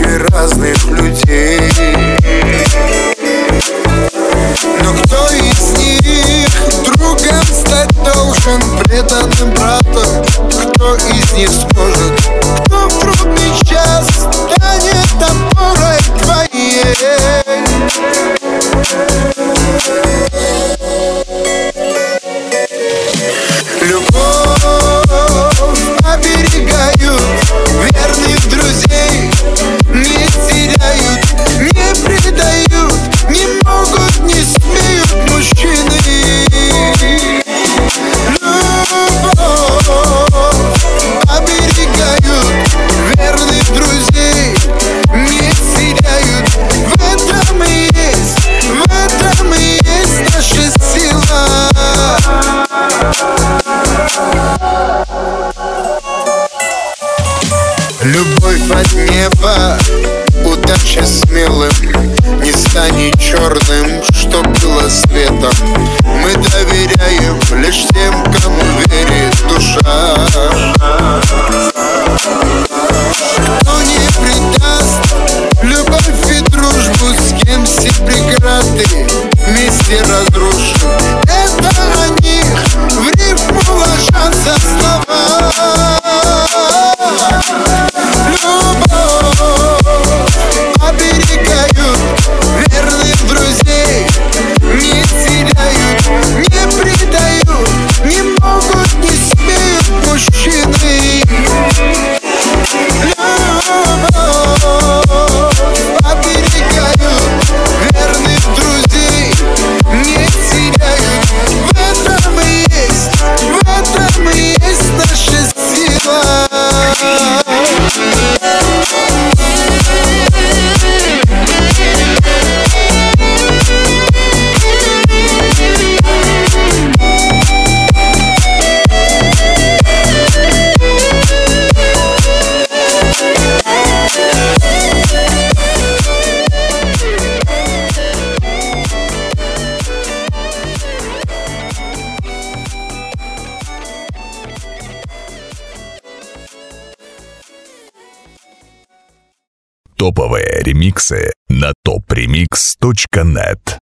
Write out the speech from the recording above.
тысячи разных людей. Но кто из них другом стать должен, преданным братом? Кто из них сможет, кто в трудный час станет опорой твоей? Любовь оберегают, верных друзей не теряют, не предают, не могут, не смеют мужчины. Любовь оберегают, верных друзей не теряют. В этом и есть наша сила. Любовь от неба, удача смелым, не станет черным, что было светом. Мы доверяем лишь тем, кому верит душа. Кто не предаст любовь и дружбу, с кем все преграды вместе разрушим. Это о них в рифму ложатся слова. Оберегают, верных друзей не теряют, не предают, не могут, не смеют мужчины. Любовь оберегают, верных друзей не теряют. В этом и есть наша сила. Топовые ремиксы на topremix.net.